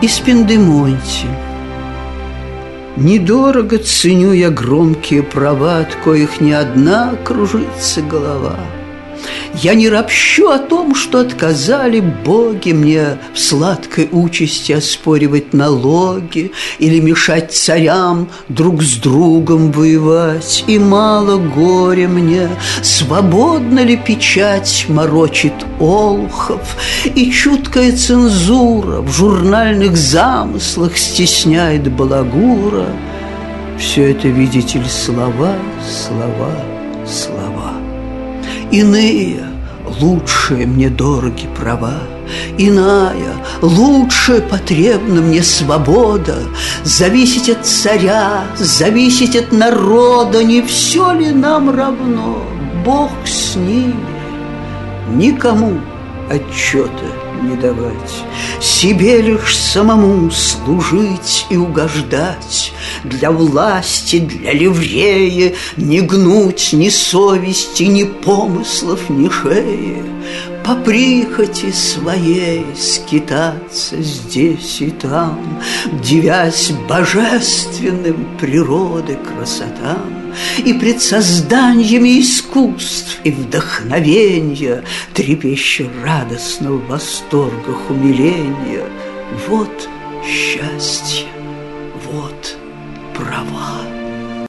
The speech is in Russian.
Из Пендемонти. Недорого ценю я громкие права, от коих не одна кружится голова. Я не ропщу о том, что отказали боги мне в сладкой участи оспоривать налоги или мешать царям друг с другом воевать. И мало горя мне, свободно ли печать морочит олухов, и чуткая цензура в журнальных замыслах стесняет балагура. Все это, видите ли, слова, слова, слова. Иные, лучшие мне дороги права, иная, лучшая потребна мне свобода. Зависеть от царя, зависеть от народа, не все ли нам равно? Бог с ними, никому отчета не давать, себе лишь самому служить и угождать, для власти, для ливрея не гнуть ни совести, ни помыслов, ни шеи, по прихоти своей скитаться здесь и там, дивясь божественным природы красотам, и пред созданиями искусств и вдохновенья трепеща радостно в восторгах умиления. Вот счастье, вот права.